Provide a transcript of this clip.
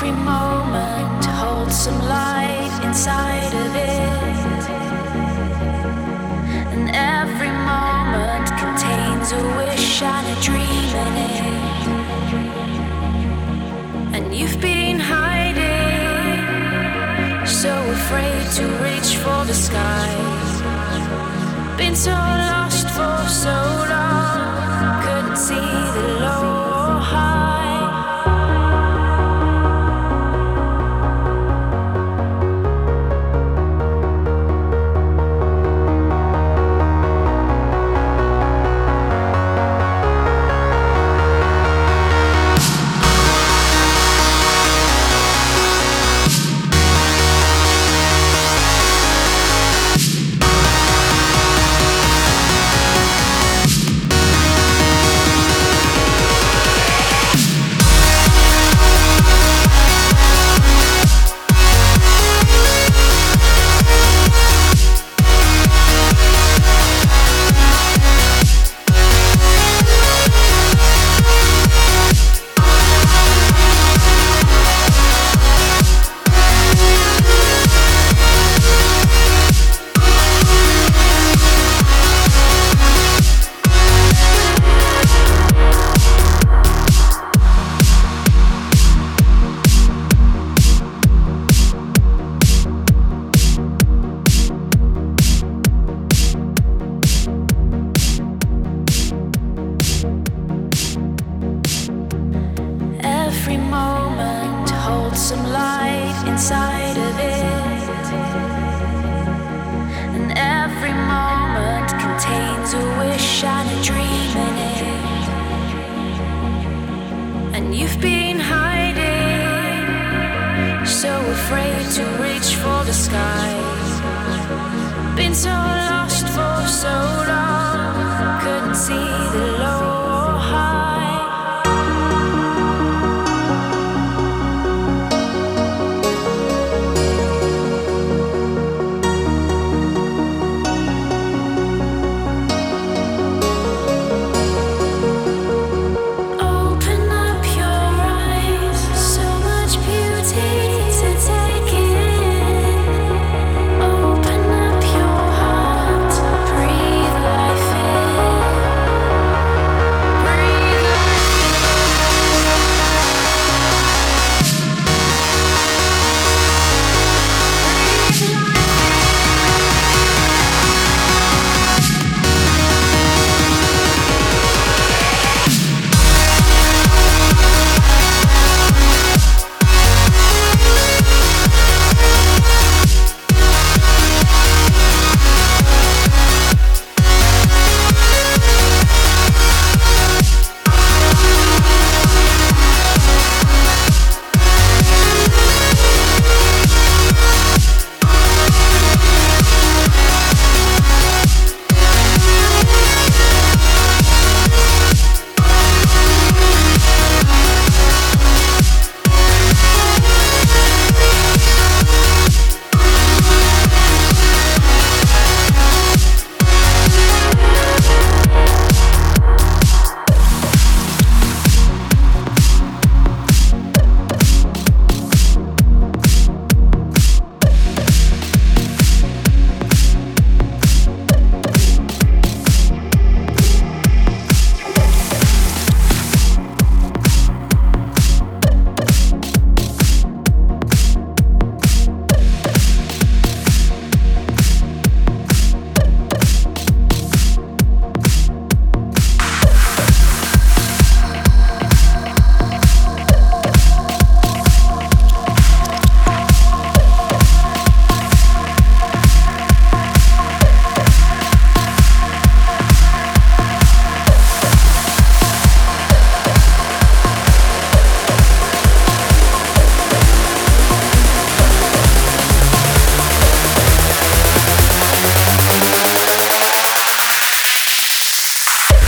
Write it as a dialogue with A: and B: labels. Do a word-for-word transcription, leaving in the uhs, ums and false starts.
A: Every moment holds some light inside of it, and every moment contains a wish and a dream in it. And you've been hiding, so afraid to reach for the sky. Been so lost for so long, couldn't see the low or high. Every moment holds some light inside of it, and every moment contains a wish and a dream in it. And you've been hiding, so afraid to reach for the sky. Been so long